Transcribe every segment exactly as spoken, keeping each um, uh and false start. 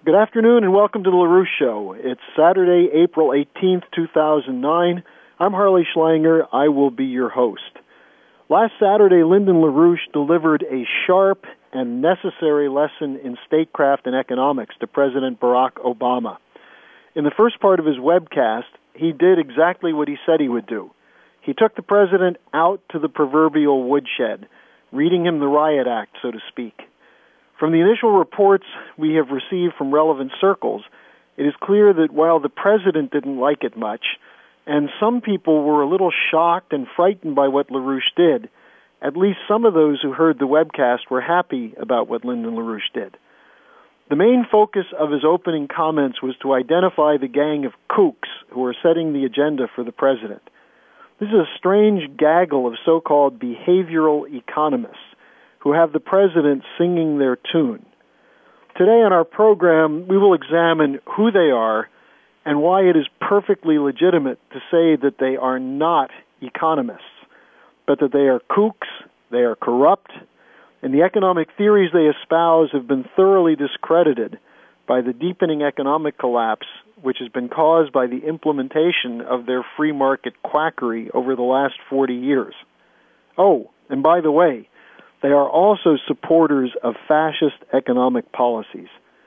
Good afternoon and welcome to the LaRouche Show. It's Saturday, April eighteenth, two thousand nine. I'm Harley Schlanger. I will be your host. Last Saturday, Lyndon LaRouche delivered a sharp and necessary lesson in statecraft and economics to President Barack Obama. In the first part of his webcast, he did exactly what he said he would do. He took the president out to the proverbial woodshed, reading him the riot act, so to speak. From the initial reports we have received from relevant circles, it is clear that while the president didn't like it much, and some people were a little shocked and frightened by what LaRouche did, at least some of those who heard the webcast were happy about what Lyndon LaRouche did. The main focus of his opening comments was to identify the gang of kooks who are setting the agenda for the president. This is a strange gaggle of so-called behavioral economists who have the president singing their tune. Today on our program, we will examine who they are and why it is perfectly legitimate to say that they are not economists, but that they are kooks, they are corrupt, and the economic theories they espouse have been thoroughly discredited by the deepening economic collapse which has been caused by the implementation of their free market quackery over the last forty years. Oh, and by the way, they are also supporters of fascist economic policies.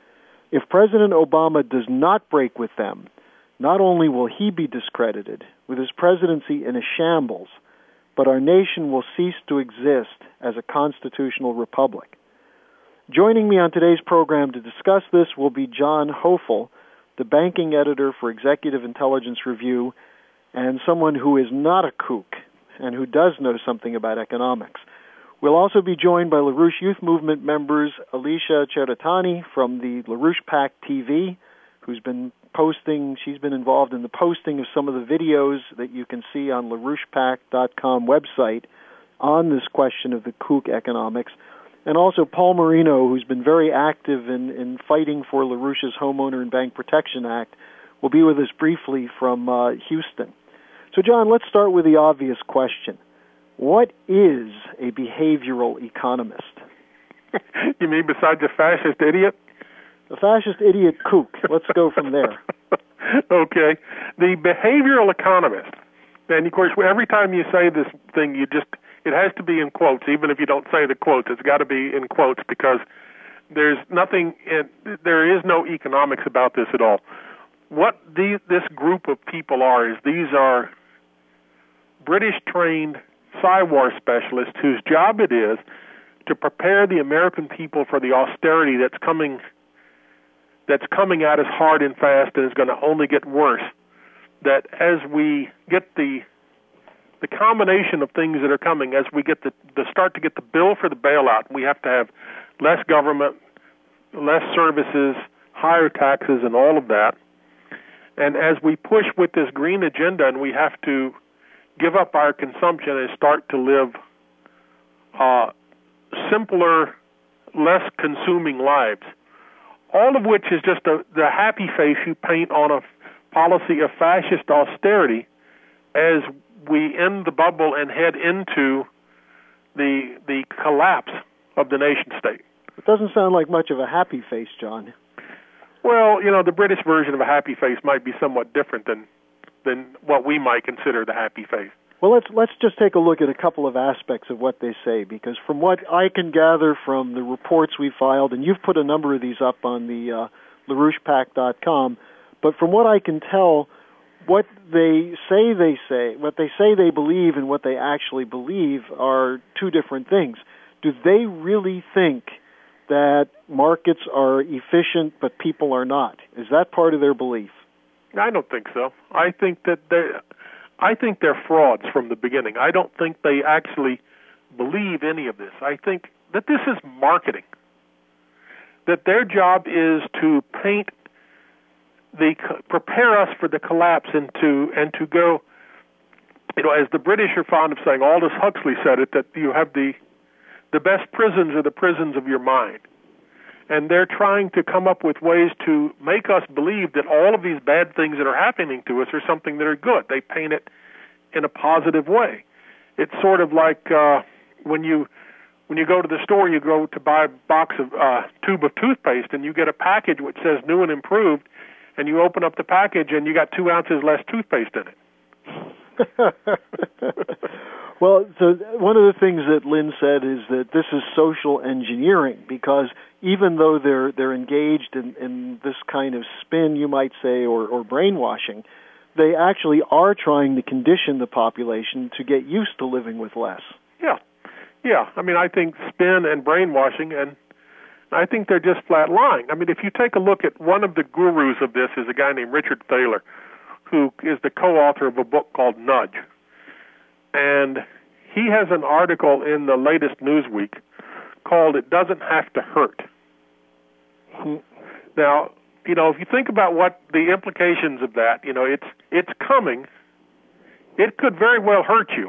If President Obama does not break with them, not only will he be discredited, with his presidency in a shambles, but our nation will cease to exist as a constitutional republic. Joining me on today's program to discuss this will be John Hoefel, the banking editor for Executive Intelligence Review, and someone who is not a kook and who does know something about economics. We'll also be joined by LaRouche Youth Movement members Alicia Cheratani from the LaRouche PAC T V, who's been posting, she's been involved in the posting of some of the videos that you can see on LaRouche Pac dot com website on this question of the kook economics, and also Paul Marino, who's been very active in, in fighting for LaRouche's Homeowner and Bank Protection Act, will be with us briefly from uh, Houston. So, John, let's start with the obvious question. What is a behavioral economist? You mean besides a fascist idiot? A fascist idiot kook. Let's go from there. Okay. The behavioral economist, and of course, every time you say this thing, you just, it has to be in quotes, even if you don't say the quotes. It's got to be in quotes because there's nothing, in, there is no economics about this at all. What the, this group of people are is these are British-trained Psy-war specialists whose job it is to prepare the American people for the austerity that's coming that's coming at us hard and fast and is going to only get worse. That as we get the the combination of things that are coming, as we get the, the start to get the bill for the bailout, we have to have less government, less services, higher taxes, and all of that. And as we push with this green agenda and we have to give up our consumption and start to live uh, simpler, less consuming lives, all of which is just a, the happy face you paint on a policy of fascist austerity as we end the bubble and head into the the collapse of the nation state. It doesn't sound like much of a happy face, John. Well, you know, the British version of a happy face might be somewhat different than than what we might consider the happy face. Well, let's let's just take a look at a couple of aspects of what they say, because from what I can gather from the reports we filed, and you've put a number of these up on the uh, LaRouche Pac dot com, but from what I can tell, what they say they say, what they say they believe and what they actually believe are two different things. Do they really think that markets are efficient but people are not? Is that part of their belief? I don't think so. I think that they, I think they're frauds from the beginning. I don't think they actually believe any of this. I think that this is marketing. That their job is to paint the prepare us for the collapse and to and to go. You know, as the British are fond of saying, Aldous Huxley said it, that you have the the best prisons are the prisons of your mind. And they're trying to come up with ways to make us believe that all of these bad things that are happening to us are something that are good. They paint it in a positive way. It's sort of like uh, when you when you go to the store, you go to buy a box of uh, tube of toothpaste, and you get a package which says new and improved, and you open up the package, and you got two ounces less toothpaste in it. Well, so one of the things that Lynn said is that this is social engineering, because even though they're they're engaged in, in this kind of spin, you might say, or, or brainwashing, they actually are trying to condition the population to get used to living with less. Yeah, yeah. I mean, I think spin and brainwashing, and I think they're just flat lying. I mean, if you take a look at one of the gurus of this is a guy named Richard Thaler, who is the co-author of a book called Nudge. And he has an article in the latest Newsweek called It Doesn't Have to Hurt. Hmm. Now, you know, if you think about what the implications of that, you know, it's it's coming. It could very well hurt you.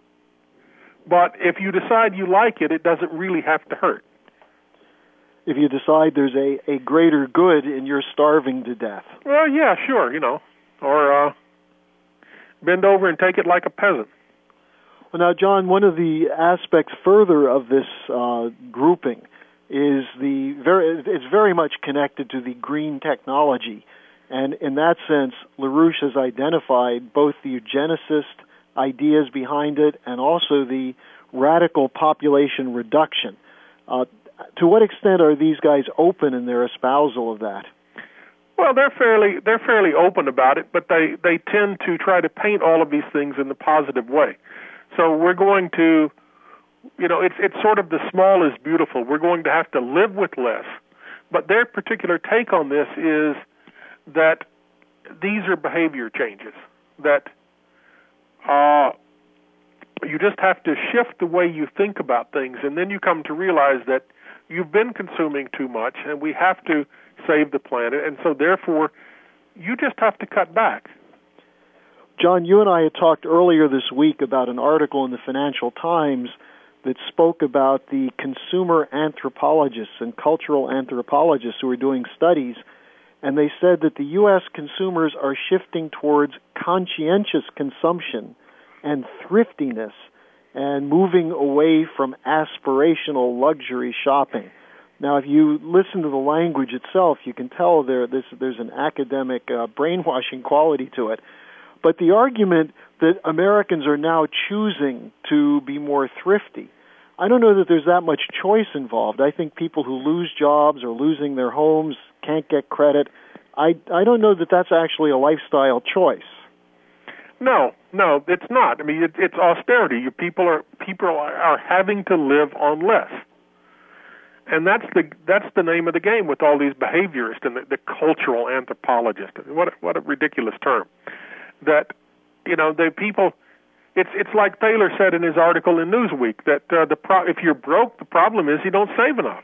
But if you decide you like it, it doesn't really have to hurt. If you decide there's a, a greater good and you're starving to death. Well, yeah, sure, you know. Or uh, bend over and take it like a peasant. Well, now, John, one of the aspects further of this uh, grouping is the very it's very much connected to the green technology. And in that sense, LaRouche has identified both the eugenicist ideas behind it and also the radical population reduction. Uh, to what extent are these guys open in their espousal of that? Well, they're fairly they're fairly open about it, but they, they tend to try to paint all of these things in the positive way. So we're going to, you know, it's it's sort of the small is beautiful. We're going to have to live with less. But their particular take on this is that these are behavior changes, that uh, you just have to shift the way you think about things, and then you come to realize that you've been consuming too much, and we have to save the planet, and so therefore you just have to cut back. John, you and I had talked earlier this week about an article in the Financial Times that spoke about the consumer anthropologists and cultural anthropologists who are doing studies, and they said that the U S consumers are shifting towards conscientious consumption and thriftiness and moving away from aspirational luxury shopping. Now, if you listen to the language itself, you can tell there this, there's an academic uh, brainwashing quality to it. But the argument that Americans are now choosing to be more thrifty, I don't know that there's that much choice involved. I think people who lose jobs or losing their homes, can't get credit, I, I don't know that that's actually a lifestyle choice. No, no, it's not. I mean, it, it's austerity. You, people are people are, are having to live on less. And that's the that's the name of the game with all these behaviorists and the, the cultural anthropologists. What a, what a ridiculous term! That you know the people. It's it's like Thaler said in his article in Newsweek that uh, the pro- if you're broke, the problem is you don't save enough.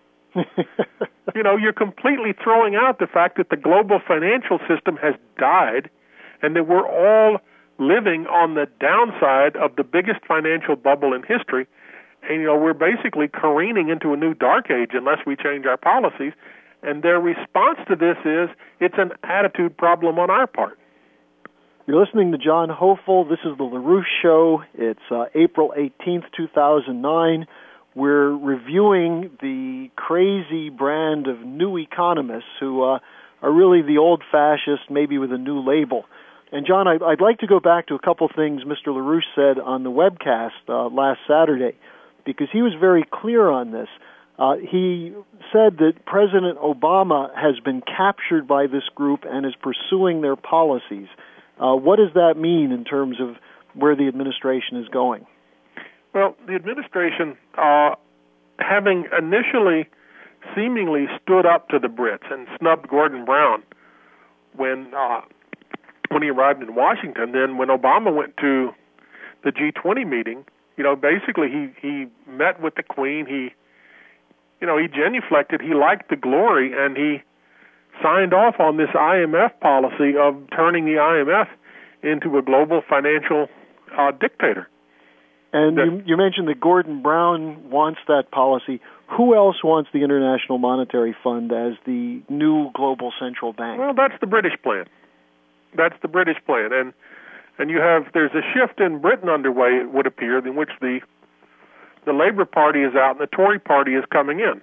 You know, you're completely throwing out the fact that the global financial system has died, and that we're all living on the downside of the biggest financial bubble in history. And, you know, we're basically careening into a new dark age unless we change our policies. And their response to this is it's an attitude problem on our part. You're listening to John Hofel. This is the LaRouche Show. It's uh, April eighteenth, two thousand nine. We're reviewing the crazy brand of new economists who uh, are really the old fascists, maybe with a new label. And, John, I'd, I'd like to go back to a couple things Mister LaRouche said on the webcast uh, last Saturday, because he was very clear on this. Uh, he said that President Obama has been captured by this group and is pursuing their policies. Uh, what does that mean in terms of where the administration is going? Well, the administration, uh, having initially seemingly stood up to the Brits and snubbed Gordon Brown when uh, when he arrived in Washington, then when Obama went to the G twenty meeting, you know, basically he, he met with the Queen, he, you know, he genuflected, he liked the glory, and he signed off on this I M F policy of turning the I M F into a global financial uh, dictator. And that, you, you mentioned that Gordon Brown wants that policy. Who else wants the International Monetary Fund as the new global central bank? Well, that's the British plan. That's the British plan. And and you have, there's a shift in Britain underway, it would appear, in which the the Labour Party is out and the Tory Party is coming in.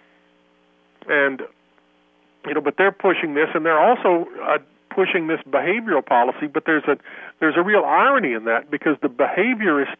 And, you know, but they're pushing this, and they're also uh, pushing this behavioral policy, but there's a there's a real irony in that, because the behaviorist,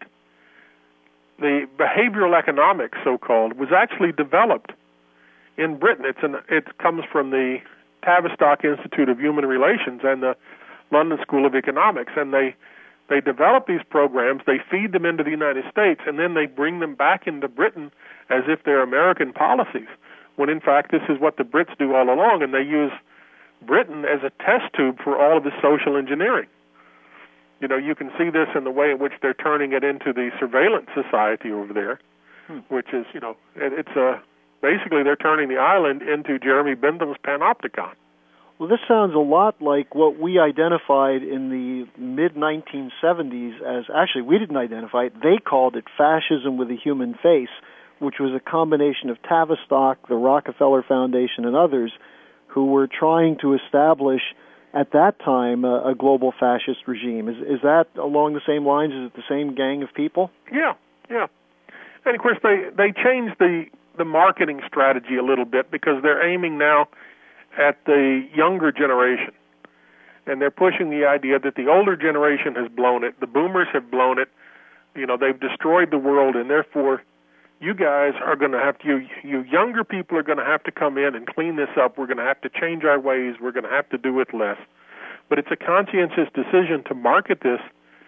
the behavioral economics, so-called, was actually developed in Britain. It's an, it comes from the Tavistock Institute of Human Relations and the London School of Economics, and they they develop these programs, they feed them into the United States, and then they bring them back into Britain as if they're American policies, when in fact this is what the Brits do all along, and they use Britain as a test tube for all of this social engineering. You know, you can see this in the way in which they're turning it into the surveillance society over there, hmm. which is, you know, it, it's a, basically they're turning the island into Jeremy Bentham's panopticon. Well, this sounds a lot like what we identified in the mid nineteen seventies as, actually, we didn't identify it, they called it fascism with a human face, which was a combination of Tavistock, the Rockefeller Foundation, and others who were trying to establish, at that time, a, a global fascist regime. Is, is that along the same lines? Is it the same gang of people? Yeah, yeah. And, of course, they, they changed the, the marketing strategy a little bit, because they're aiming now at the younger generation. And they're pushing the idea that the older generation has blown it, the boomers have blown it, you know, they've destroyed the world, and therefore you guys are going to have to, you, you younger people are going to have to come in and clean this up. We're going to have to change our ways. We're going to have to do it less. But it's a conscientious decision to market this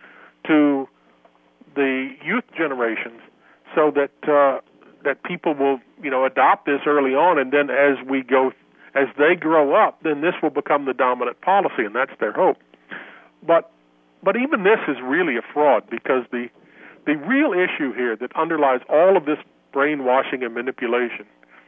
to the youth generations so that uh, that people will, you know, adopt this early on, and then as we go, as they grow up, then this will become the dominant policy, and that's their hope. But but even this is really a fraud, because the The real issue here that underlies all of this brainwashing and manipulation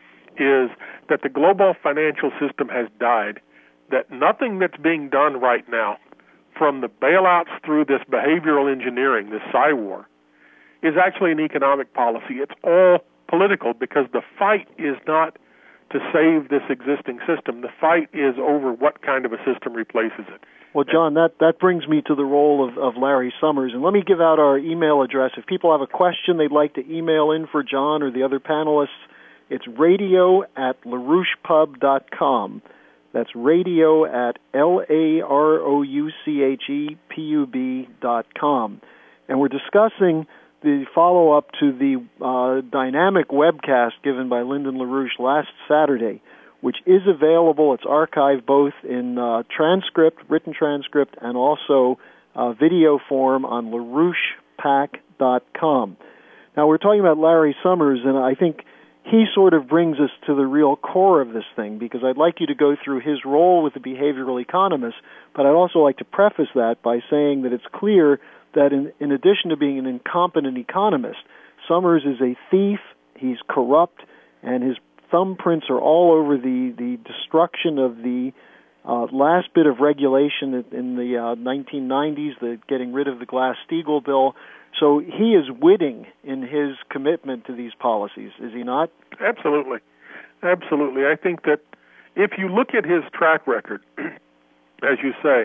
is that the global financial system has died, that nothing that's being done right now, from the bailouts through this behavioral engineering, this Psy-war, is actually an economic policy. It's all political, because the fight is not to save this existing system. The fight is over what kind of a system replaces it. Well, John, that, that brings me to the role of, of Larry Summers. And let me give out our email address. If people have a question they'd like to email in for John or the other panelists, it's radio at larouche pub dot com. That's radio at L A R O U C H E P U B dot com. And we're discussing the follow-up to the uh, dynamic webcast given by Lyndon LaRouche last Saturday, which is available. It's archived both in uh, transcript, written transcript, and also uh, video form on larouche pac dot com. Now, we're talking about Larry Summers, and I think he sort of brings us to the real core of this thing, because I'd like you to go through his role with the behavioral economists, but I'd also like to preface that by saying that it's clear that in, in addition to being an incompetent economist, Summers is a thief, he's corrupt, and his thumbprints are all over the, the destruction of the uh, last bit of regulation in the uh, nineteen nineties, the getting rid of the Glass-Steagall bill. So he is witting in his commitment to these policies, is he not? Absolutely. Absolutely. I think that if you look at his track record, as you say,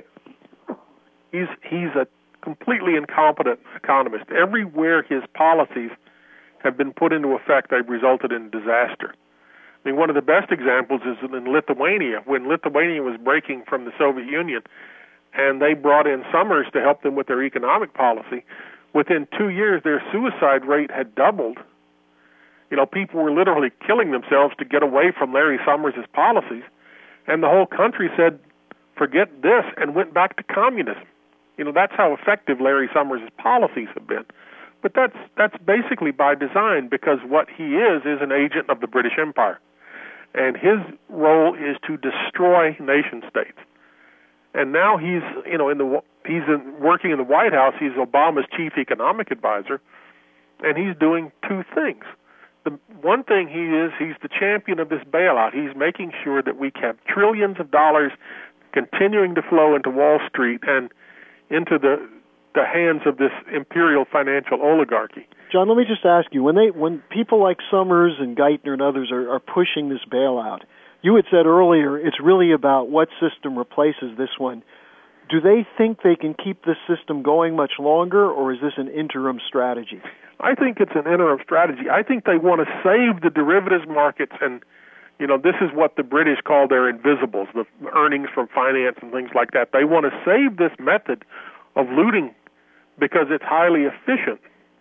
he's he's a completely incompetent economist. Everywhere his policies have been put into effect, they've resulted in disaster. I mean, one of the best examples is in Lithuania, when Lithuania was breaking from the Soviet Union, and they brought in Summers to help them with their economic policy. Within two years, their suicide rate had doubled. You know, people were literally killing themselves to get away from Larry Summers' policies, and the whole country said, forget this, and went back to communism. You know, that's how effective Larry Summers' policies have been. But that's that's basically by design, because what he is is an agent of the British Empire. And his role is to destroy nation states. And now he's, you know, in the he's in, working in the White House. He's Obama's chief economic advisor, and he's doing two things. The one thing he is, he's the champion of this bailout. He's making sure that we have trillions of dollars continuing to flow into Wall Street and into the the hands of this imperial financial oligarchy. John, let me just ask you, when they when people like Summers and Geithner and others are, are pushing this bailout, you had said earlier it's really about what system replaces this one. Do they think they can keep this system going much longer, or is this an interim strategy? I think it's an interim strategy. I think they want to save the derivatives markets, and you know, this is what the British call their invisibles, the earnings from finance and things like that. They want to save this method of looting because it's highly efficient.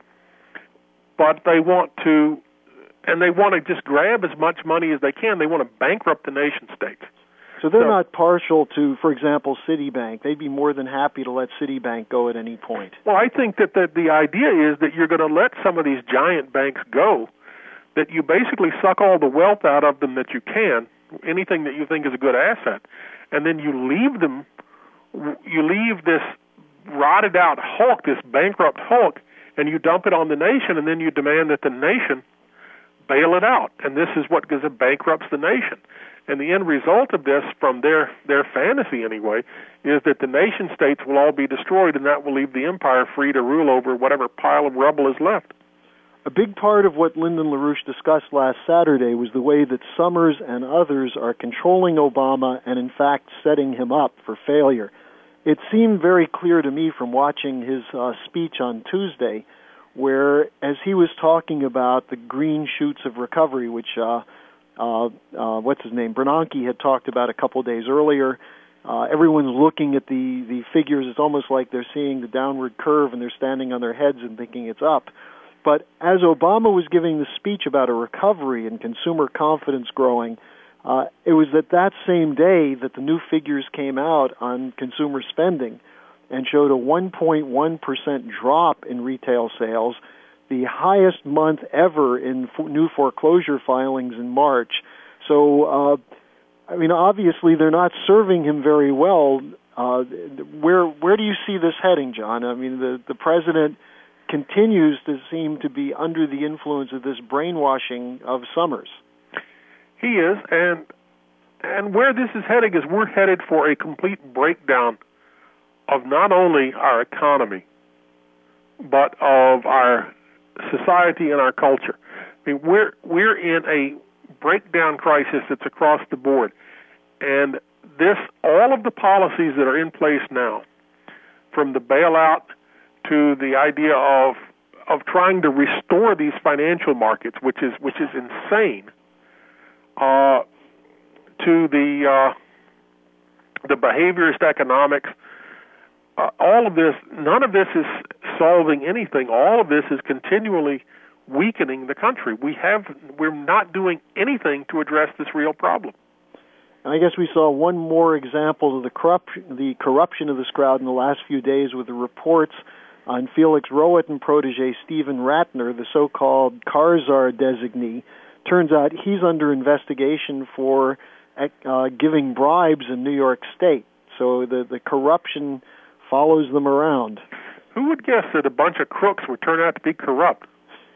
But they want to, and they want to just grab as much money as they can. They want to bankrupt the nation states. So they're so, not partial to, for example, Citibank. They'd be more than happy to let Citibank go at any point. Well, I think that the, the idea is that you're going to let some of these giant banks go, that you basically suck all the wealth out of them that you can, anything that you think is a good asset, and then you leave them, you leave this rotted out hulk, this bankrupt hulk, and you dump it on the nation, and then you demand that the nation bail it out. And this is what goes, it bankrupts the nation. And the end result of this, from their, their fantasy anyway, is that the nation states will all be destroyed, and that will leave the empire free to rule over whatever pile of rubble is left. A big part of what Lyndon LaRouche discussed last Saturday was the way that Summers and others are controlling Obama and, in fact, setting him up for failure. It seemed very clear to me from watching his uh, speech on Tuesday, where, as he was talking about the green shoots of recovery, which, uh, uh, uh, what's his name, Bernanke had talked about a couple days earlier, uh, everyone's looking at the, the figures. It's almost like they're seeing the downward curve and they're standing on their heads and thinking it's up. But as Obama was giving the speech about a recovery and consumer confidence growing, uh, it was that that same day that the new figures came out on consumer spending and showed a one point one percent drop in retail sales, the highest month ever in f- new foreclosure filings in March. So, uh, I mean, obviously they're not serving him very well. Uh, where where do you see this heading, John? I mean, the, the president continues to seem to be under the influence of this brainwashing of Summers. He is, and and where this is heading is we're headed for a complete breakdown of not only our economy, but of our society and our culture. I mean, we're we're in a breakdown crisis that's across the board, and this all of the policies that are in place now, from the bailout to the idea of of trying to restore these financial markets, which is which is insane, uh, to the uh, the behaviorist economics. Uh, all of this, none of this is solving anything. All of this is continually weakening the country. We have, we're not doing anything to address this real problem. And I guess we saw one more example of the corruption, the corruption of this crowd in the last few days with the reports on Felix Rohatyn protege Stephen Ratner, the so-called Karzar designee. Turns out he's under investigation for uh, giving bribes in New York State. So the, the corruption follows them around. Who would guess that a bunch of crooks would turn out to be corrupt?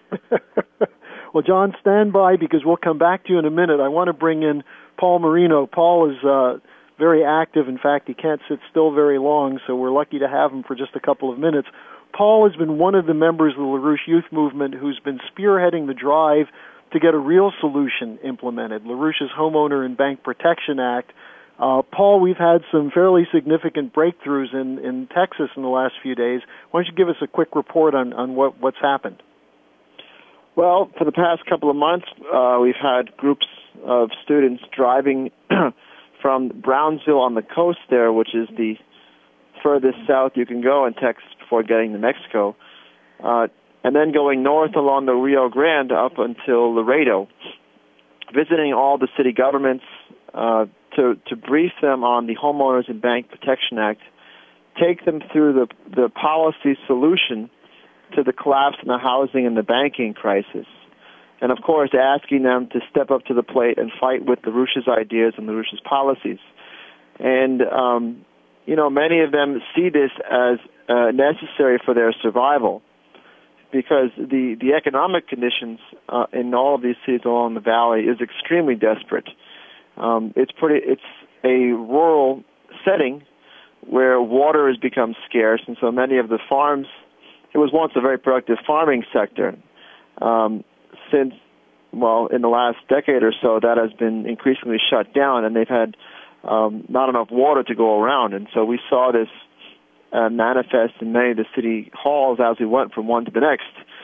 Well, John, stand by because we'll come back to you in a minute. I want to bring in Paul Marino. Paul is uh, very active. In fact, he can't sit still very long, so we're lucky to have him for just a couple of minutes. Paul has been one of the members of the LaRouche Youth Movement who's been spearheading the drive to get a real solution implemented, LaRouche's Homeowner and Bank Protection Act. Uh, Paul, we've had some fairly significant breakthroughs in, in Texas in the last few days. Why don't you give us a quick report on, on what, what's happened? Well, for the past couple of months, uh, we've had groups of students driving from Brownsville on the coast there, which is the furthest south you can go in Texas before getting to Mexico, uh, and then going north along the Rio Grande up until Laredo, visiting all the city governments, uh, to, to brief them on the Homeowners and Bank Protection Act, take them through the, the policy solution to the collapse in the housing and the banking crisis, and, of course, asking them to step up to the plate and fight with LaRouche's ideas and LaRouche's policies. And, um, you know, many of them see this as uh, necessary for their survival because the, the economic conditions uh, in all of these cities along the valley is extremely desperate. Um, it's pretty. It's a rural setting where water has become scarce, and so many of the farms. It was once a very productive farming sector. Um, since, well, in the last decade or so, that has been increasingly shut down, and they've had um, not enough water to go around. And so we saw this uh, manifest in many of the city halls as we went from one to the next.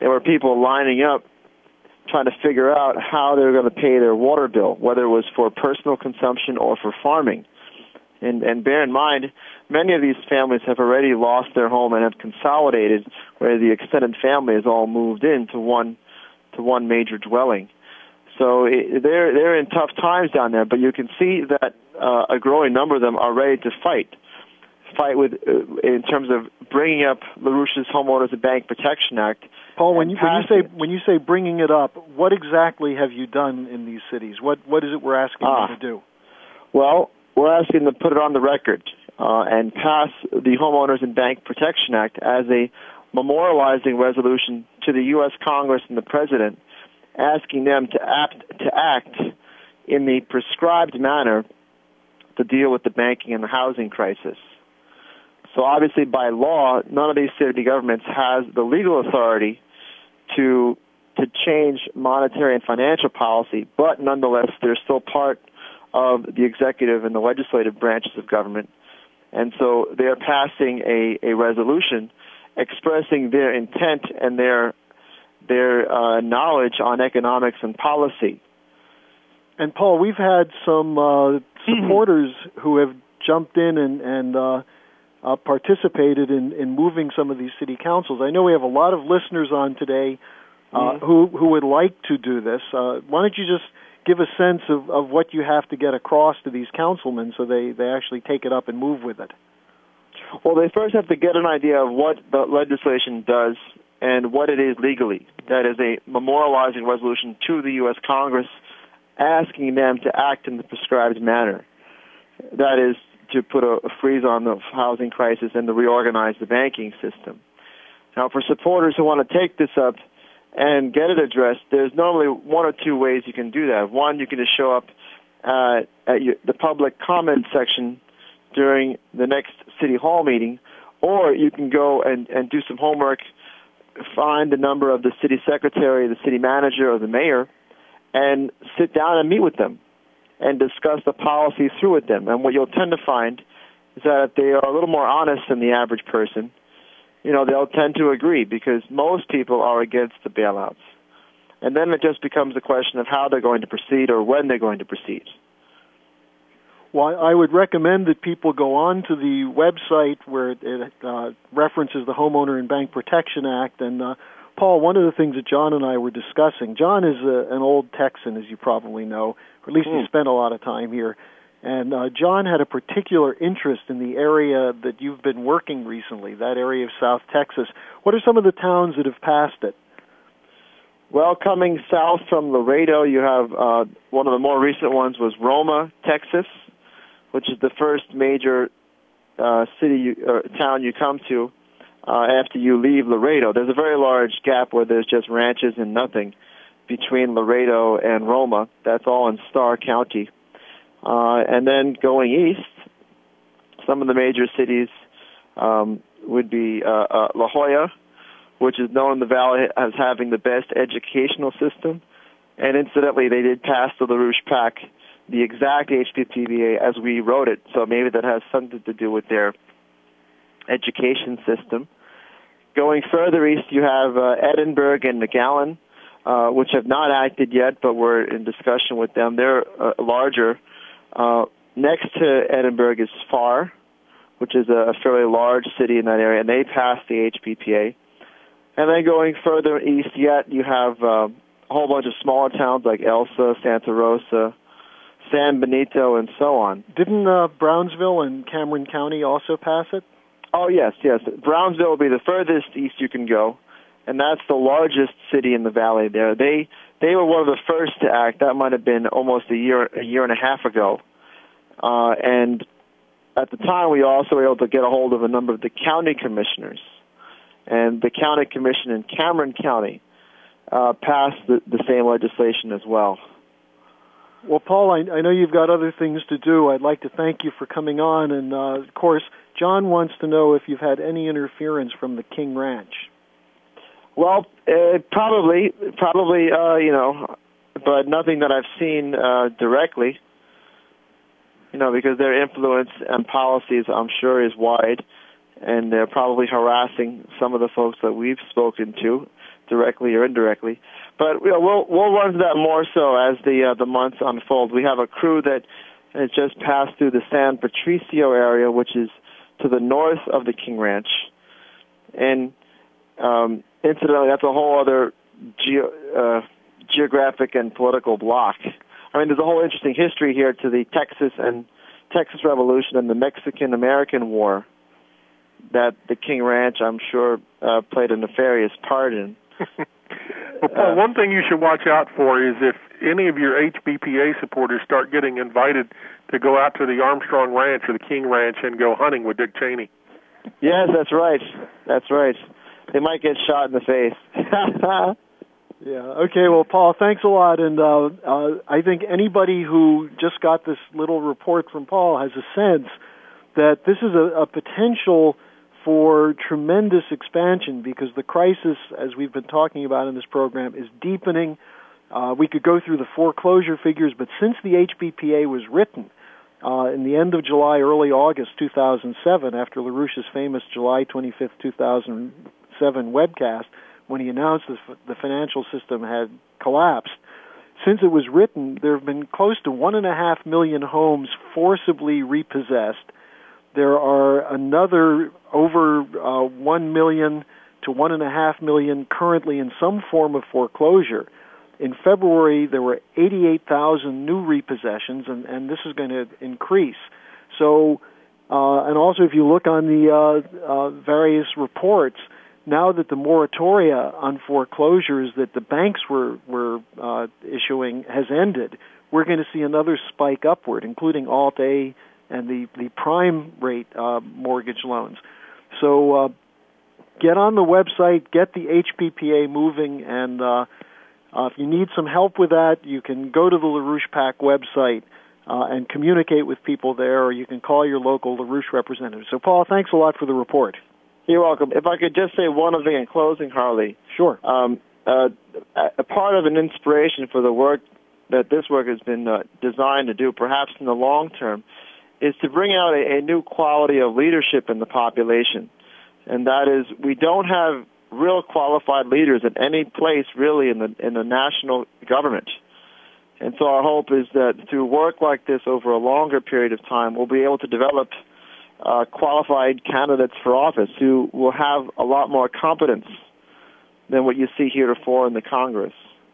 there were people lining up trying to figure out how they were going to pay their water bill, whether it was for personal consumption or for farming. And, and bear in mind, many of these families have already lost their home and have consolidated, where the extended family has all moved into one to one major dwelling. So it, they're they're in tough times down there. But you can see that uh, a growing number of them are ready to fight, fight with uh, in terms of bringing up LaRouche's Homeowners and Bank Protection Act. Paul, when you when you say when you say bringing it up, what exactly have you done in these cities? What what is it we're asking ah, you to do? Well, we're asking them to put it on the record uh, and pass the Homeowners and Bank Protection Act as a memorializing resolution to the U S Congress and the President, asking them to act to act in the prescribed manner to deal with the banking and the housing crisis. So obviously, by law, none of these city governments has the legal authority to to change monetary and financial policy, but nonetheless, they're still part of the executive and the legislative branches of government. And so they're passing a, a resolution expressing their intent and their their uh, knowledge on economics and policy. And Paul, we've had some uh, supporters who have jumped in and, and uh, uh, participated in, in moving some of these city councils. I know we have a lot of listeners on today uh, mm-hmm. who, who would like to do this. Uh, why don't you just give a sense of, of what you have to get across to these councilmen so they, they actually take it up and move with it? Well, they first have to get an idea of what the legislation does and what it is legally. That is a memorializing resolution to the U S Congress asking them to act in the prescribed manner. That is to put a, a freeze on the housing crisis and to reorganize the banking system. Now, for supporters who want to take this up and get it addressed, there's normally one or two ways you can do that. One, you can just show up uh, at your, the public comment section during the next City Hall meeting, or you can go and, and do some homework, find the number of the city secretary, the city manager, or the mayor, and sit down and meet with them and discuss the policy through with them. And what you'll tend to find is that if they are a little more honest than the average person, you know, they'll tend to agree because most people are against the bailouts. And then it just becomes a question of how they're going to proceed or when they're going to proceed. Well, I would recommend that people go on to the website where it uh, references the Homeowner and Bank Protection Act. And, uh, Paul, one of the things that John and I were discussing, John is a, an old Texan, as you probably know, or at least mm. he spent a lot of time here. And uh, John had a particular interest in the area that you've been working recently, that area of South Texas. What are some of the towns that have passed it? Well, coming south from Laredo, you have uh, one of the more recent ones was Roma, Texas, which is the first major uh, city you, or town you come to uh, after you leave Laredo. There's a very large gap where there's just ranches and nothing between Laredo and Roma. That's all in Starr County. Uh, and then going east, some of the major cities um, would be uh, uh, La Jolla, which is known in the valley as having the best educational system. And incidentally, they did pass the LaRouche Pact, the exact H P P B A as we wrote it, so maybe that has something to do with their education system. Going further east, you have uh, Edinburgh and McAllen, uh, which have not acted yet, but we're in discussion with them. They're uh, larger. Uh, next to Edinburgh is Farr, which is a fairly large city in that area, and they passed the H P P A. And then going further east yet, you have uh, a whole bunch of smaller towns like Elsa, Santa Rosa, San Benito, and so on. Didn't uh, Brownsville and Cameron County also pass it? Oh, yes, yes. Brownsville will be the furthest east you can go, and that's the largest city in the valley there. They they were one of the first to act. That might have been almost a year, a year and a half ago. Uh, and at the time, we also were able to get a hold of a number of the county commissioners. And the county commission in Cameron County uh, passed the, the same legislation as well. Well, Paul, I, I know you've got other things to do. I'd like to thank you for coming on. And, uh, of course, John wants to know if you've had any interference from the King Ranch. Well, uh, probably, probably, uh, you know, but nothing that I've seen uh, directly, you know, because their influence and policies, I'm sure, is wide. and they're probably harassing some of the folks that we've spoken to, directly or indirectly. But you know, we'll we'll run into that more so as the uh, the months unfold. We have a crew that has just passed through the San Patricio area, which is to the north of the King Ranch, and um, incidentally, that's a whole other geo, uh, geographic and political block. I mean, there's a whole interesting history here to the Texas and Texas Revolution and the Mexican-American War that the King Ranch, I'm sure, uh, played a nefarious part in. Well, Paul, uh, one thing you should watch out for is if any of your H B P A supporters start getting invited to go out to the Armstrong Ranch or the King Ranch and go hunting with Dick Cheney. Yes, that's right. That's right. They might get shot in the face. Yeah. Okay. Well, Paul, thanks a lot. And uh, uh, I think anybody who just got this little report from Paul has a sense that this is a, a potential for tremendous expansion because the crisis, as we've been talking about in this program, is deepening. Uh, we could go through the foreclosure figures, but since the H B P A was written uh, in the end of July, early August two thousand seven, after LaRouche's famous July twenty-fifth, two thousand seven webcast, when he announced the, the financial system had collapsed, since it was written, there have been close to one and a half million homes forcibly repossessed. There are another over uh, one million to one and a half million currently in some form of foreclosure. In February, there were eighty-eight thousand new repossessions, and, and this is going to increase. So, uh, and also if you look on the uh, uh, various reports, now that the moratoria on foreclosures that the banks were, were uh, issuing has ended, we're going to see another spike upward, including Alt-A and the, the prime rate uh, mortgage loans. So uh, get on the website, get the H P P A moving, and uh, uh, if you need some help with that, you can go to the LaRouche PAC website uh, and communicate with people there, or you can call your local LaRouche representative. So, Paul, thanks a lot for the report. You're welcome. If I could just say one other thing in closing, Harley. Sure. Um, uh, a part of an inspiration for the work that this work has been uh, designed to do, perhaps in the long term, is to bring out a, a new quality of leadership in the population. And that is, we don't have real qualified leaders at any place really in the in the national government. And so our hope is that through work like this over a longer period of time, we'll be able to develop uh, qualified candidates for office who will have a lot more competence than what you see heretofore in the Congress.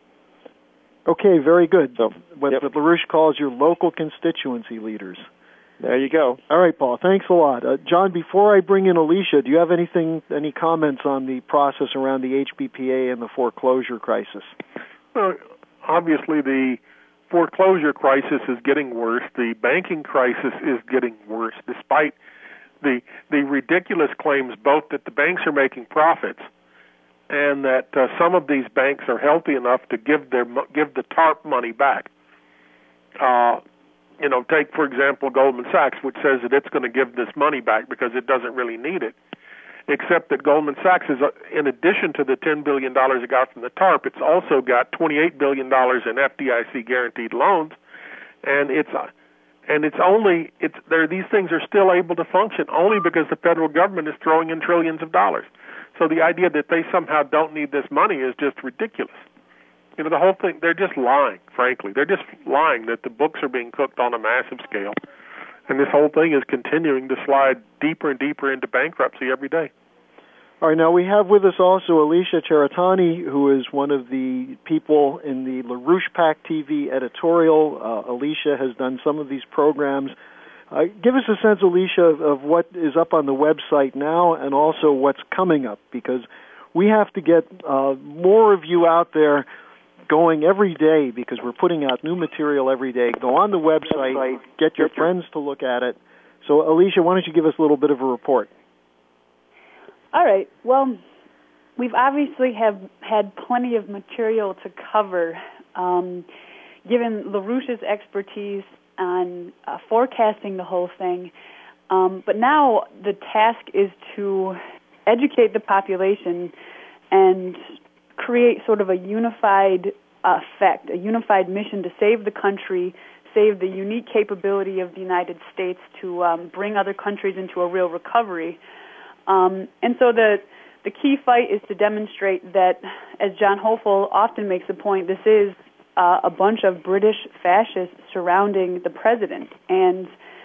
Okay, very good. So, what, yep. what LaRouche calls your local constituency leaders. There you go. All right, Paul. Thanks a lot. Uh, John, before I bring in Alicia, do you have anything, any comments on the process around the H B P A and the foreclosure crisis? Well, obviously the foreclosure crisis is getting worse. The banking crisis is getting worse, despite the the ridiculous claims both that the banks are making profits and that uh, some of these banks are healthy enough to give their give the TARP money back. Uh, You know, take, for example, Goldman Sachs, which says that it's going to give this money back because it doesn't really need it, except that Goldman Sachs is, uh, in addition to the ten billion dollars it got from the TARP, it's also got twenty-eight billion dollars in F D I C guaranteed loans, and it's uh, and it's only it's there. These things are still able to function only because the federal government is throwing in trillions of dollars. So the idea that they somehow don't need this money is just ridiculous. You know, the whole thing, they're just lying, frankly. They're just lying that the books are being cooked on a massive scale. And this whole thing is continuing to slide deeper and deeper into bankruptcy every day. All right, now we have with us also Alicia Cheretani, who is one of the people in the LaRouche PAC T V editorial. Uh, Alicia has done some of these programs. Uh, give us a sense, Alicia, of, of what is up on the website now and also what's coming up, because we have to get uh, more of you out there going every day because we're putting out new material every day. Go on the website, get your friends to look at it. So, Alicia, why don't you give us a little bit of a report? All right. Well, we've obviously have had plenty of material to cover, um, given LaRouche's expertise on uh, forecasting the whole thing. Um, but now the task is to educate the population and create sort of a unified effect, a unified mission to save the country, save the unique capability of the United States to um, bring other countries into a real recovery. Um, and so the the key fight is to demonstrate that, as John Hopeful often makes the point, this is uh, a bunch of British fascists surrounding the president, and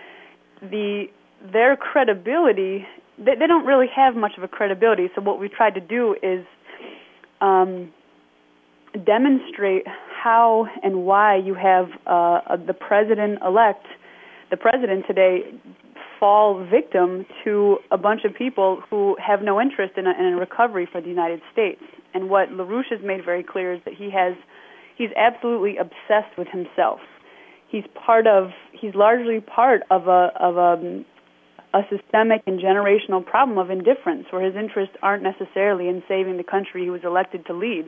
the their credibility, they, they don't really have much of a credibility. So what we tried to do is um, demonstrate how and why you have uh, the president-elect, the president today, fall victim to a bunch of people who have no interest in a, in a recovery for the United States. And what LaRouche has made very clear is that he has, he's absolutely obsessed with himself. He's part of, he's largely part of a of a, a systemic and generational problem of indifference, where his interests aren't necessarily in saving the country he was elected to lead.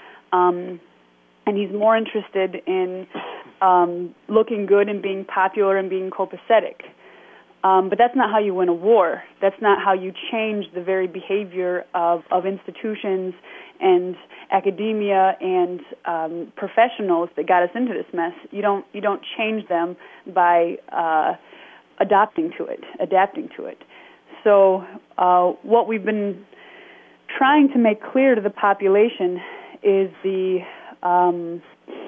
Um, and he's more interested in um, looking good and being popular and being copacetic. Um, but that's not how you win a war. That's not how you change the very behavior of, of institutions and academia and um, professionals that got us into this mess. You don't you don't change them by uh, adopting to it, adapting to it. So uh, what we've been trying to make clear to the population is the um,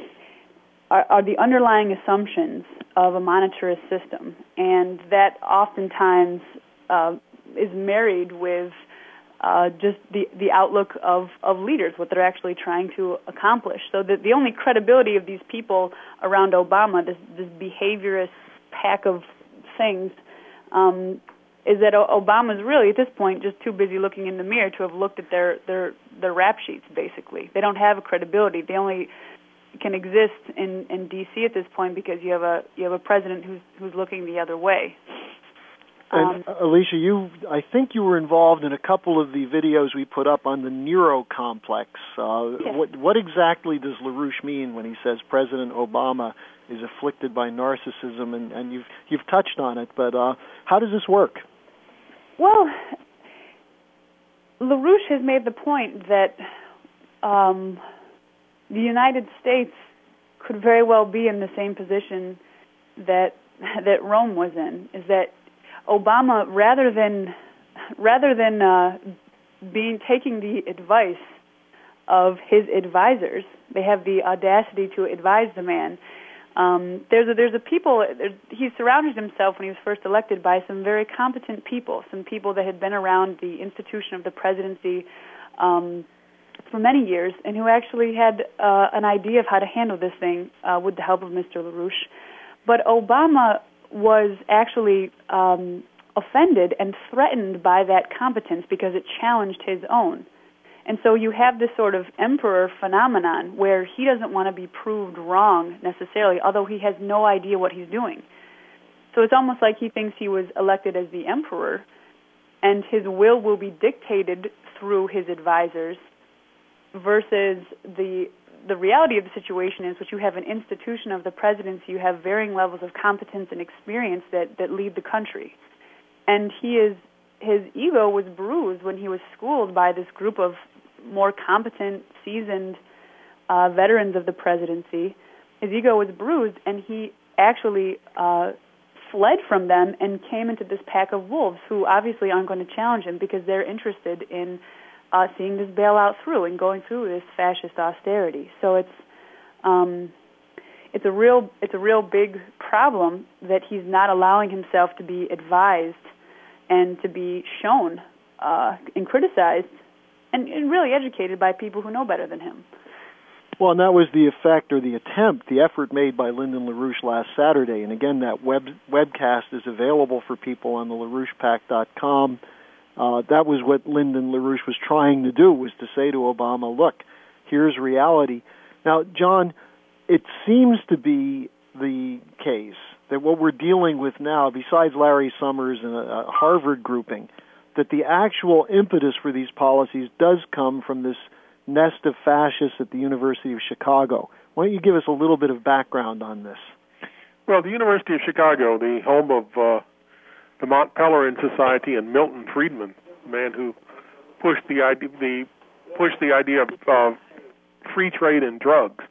are, are the underlying assumptions of a monetarist system, and that oftentimes uh, is married with uh, just the, the outlook of, of leaders, what they're actually trying to accomplish. So that the only credibility of these people around Obama, this, this behaviorist pack of things, um, is that Obama's really, at this point, just too busy looking in the mirror to have looked at their, their, their rap sheets, basically. They don't have a credibility. They only can exist in, in D C at this point because you have a you have a president who's who's looking the other way. And um, Alicia, you I think you were involved in a couple of the videos we put up on the Nero complex. Uh, yes. What what exactly does LaRouche mean when he says President Obama is afflicted by narcissism? And, and you've you've touched on it, but uh, how does this work? Well, LaRouche has made the point that Um, the United States could very well be in the same position that that Rome was in. Is that Obama, rather than rather than uh, being taking the advice of his advisors, they have the audacity to advise the man. Um, there's a, there's a people. There's, he surrounded himself when he was first elected by some very competent people, some people that had been around the institution of the presidency Um, for many years, and who actually had uh, an idea of how to handle this thing uh, with the help of Mister LaRouche. But Obama was actually um, offended and threatened by that competence because it challenged his own. And so you have this sort of emperor phenomenon where he doesn't want to be proved wrong necessarily, although he has no idea what he's doing. So it's almost like he thinks he was elected as the emperor, and his will will be dictated through his advisors, versus the the reality of the situation is, which you have an institution of the presidency, you have varying levels of competence and experience that, that lead the country. And he is his ego was bruised when he was schooled by this group of more competent, seasoned uh, veterans of the presidency. His ego was bruised, and he actually uh, fled from them and came into this pack of wolves who obviously aren't going to challenge him because they're interested in Uh, seeing this bailout through and going through this fascist austerity. So it's um, it's a real it's a real big problem that he's not allowing himself to be advised and to be shown uh, and criticized and, and really educated by people who know better than him. Well, and that was the effect or the attempt, the effort made by Lyndon LaRouche last Saturday. And again, that web webcast is available for people on the LaRouche Pack dot com. Uh, that was what Lyndon LaRouche was trying to do, was to say to Obama, look, here's reality. Now, John, it seems to be the case that what we're dealing with now, besides Larry Summers and a, a Harvard grouping, that the actual impetus for these policies does come from this nest of fascists at the University of Chicago. Why don't you give us a little bit of background on this? Well, the University of Chicago, the home of uh, the Mont Pelerin Society and Milton Friedman, the man who pushed the idea, the pushed the idea of uh, free trade in drugs,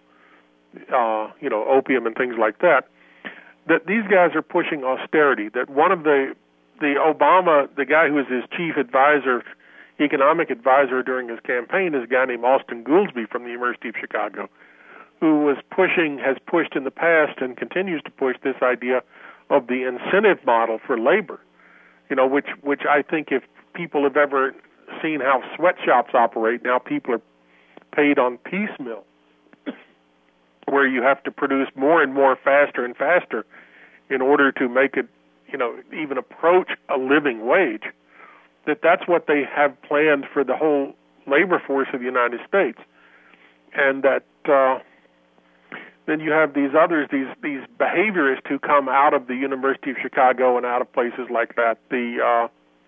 uh, you know, opium and things like that. That these guys are pushing austerity. That one of the the Obama, the guy who was his chief advisor, economic advisor during his campaign, is a guy named Austin Goolsbee from the University of Chicago, who was pushing, has pushed in the past and continues to push this idea of the incentive model for labor. You know, which which I think if people have ever seen how sweatshops operate, now people are paid on piecemeal, where you have to produce more and more faster and faster in order to make it, you know, even approach a living wage, that that's what they have planned for the whole labor force of the United States. And that uh, then you have these others, these these behaviorists who come out of the University of Chicago and out of places like that. The, uh,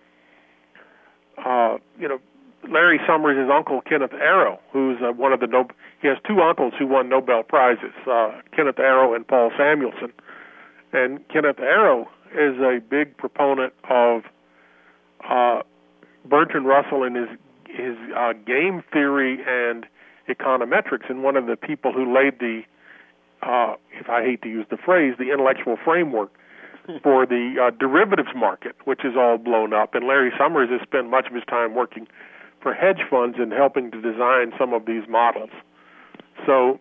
uh, you know, Larry Summers' uncle, Kenneth Arrow, who's uh, one of the, no- he has two uncles who won Nobel Prizes, uh, Kenneth Arrow and Paul Samuelson. And Kenneth Arrow is a big proponent of uh, Bertrand Russell and his his uh, game theory and econometrics, and one of the people who laid the, uh, if I hate to use the phrase, the intellectual framework for the uh, derivatives market, which is all blown up. And Larry Summers has spent much of his time working for hedge funds and helping to design some of these models. So,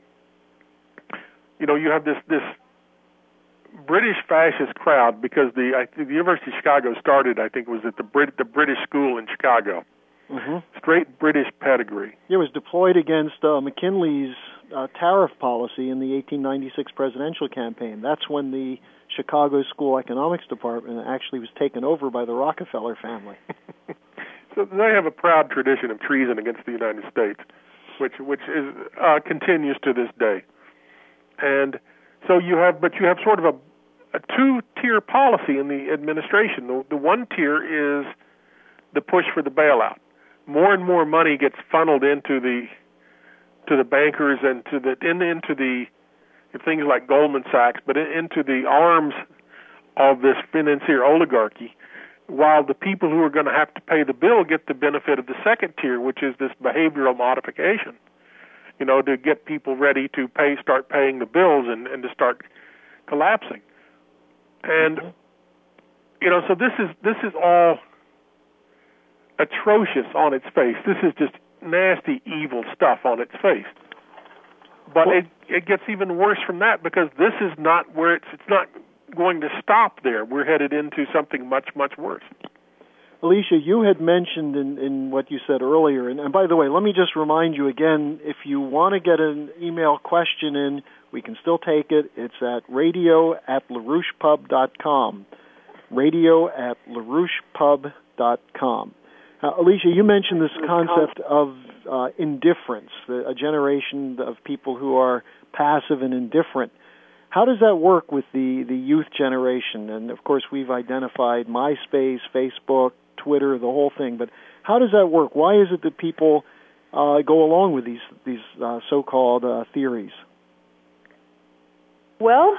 you know, you have this this British fascist crowd, because the I think the University of Chicago started, I think, was at the Brit the British School in Chicago. Mm-hmm. Straight British pedigree. It was deployed against uh, McKinley's uh, tariff policy in the eighteen ninety-six presidential campaign. That's when the Chicago School Economics Department actually was taken over by the Rockefeller family. So they have a proud tradition of treason against the United States, which which is uh, continues to this day. And so you have, but you have sort of a, a two-tier policy in the administration. The, the one tier is the push for the bailout. More and more money gets funneled into the to the bankers and to the in, into the things like Goldman Sachs, but in, into the arms of this financier oligarchy, while the people who are going to have to pay the bill get the benefit of the second tier, which is this behavioral modification. You know, to get people ready to pay, start paying the bills and, and to start collapsing. And, mm-hmm. you know, so this is this is all atrocious on its face. This is just nasty, evil stuff on its face. But well, it it gets even worse from that, because this is not where it's it's not going to stop there. We're headed into something much, much worse. Alicia, you had mentioned in, in what you said earlier, and, and by the way, let me just remind you again, if you want to get an email question in, we can still take it. It's at radio at larouchepub dot com. Radio at larouchepub dot com. Uh, Alicia, you mentioned this concept of uh, indifference, a generation of people who are passive and indifferent. How does that work with the, the youth generation? And, of course, we've identified MySpace, Facebook, Twitter, the whole thing. But how does that work? Why is it that people uh, go along with these, these uh, so-called uh, theories? Well,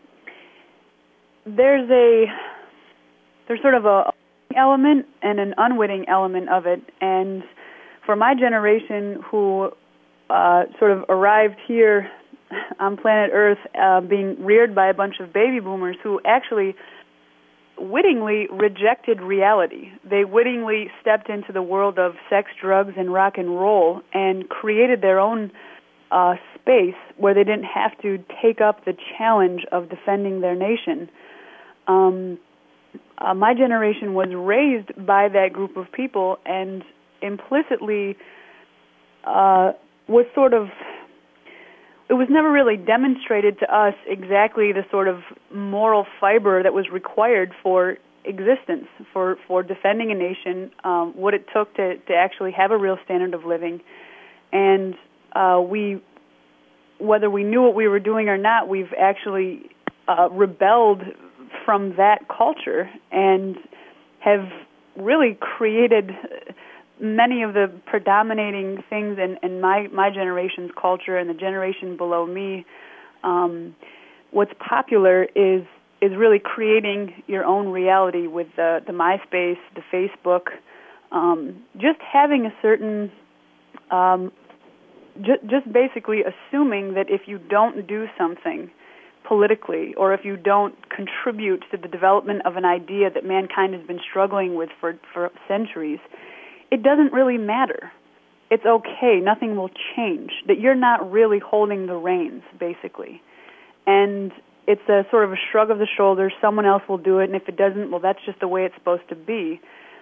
there's a there's sort of a element and an unwitting element of it. And for my generation, who uh, sort of arrived here on planet Earth, uh, being reared by a bunch of baby boomers who actually wittingly rejected reality. They wittingly stepped into the world of sex, drugs, and rock and roll and created their own uh, space where they didn't have to take up the challenge of defending their nation. Um, uh, my generation was raised by that group of people and implicitly uh, was sort of it was never really demonstrated to us exactly the sort of moral fiber that was required for existence, for, for defending a nation, um, what it took to, to actually have a real standard of living. And uh, we, whether we knew what we were doing or not, we've actually uh, rebelled from that culture and have really created many of the predominating things in, in my, my generation's culture and the generation below me. Um, what's popular is is really creating your own reality with the, the MySpace, the Facebook, um, just having a certain, um, ju- just basically assuming that if you don't do something, politically, or if you don't contribute to the development of an idea that mankind has been struggling with for, for centuries, it doesn't really matter. It's okay. Nothing will change. That you're not really holding the reins, basically. And it's a sort of a shrug of the shoulders. Someone else will do it, and if it doesn't, well, that's just the way it's supposed to be.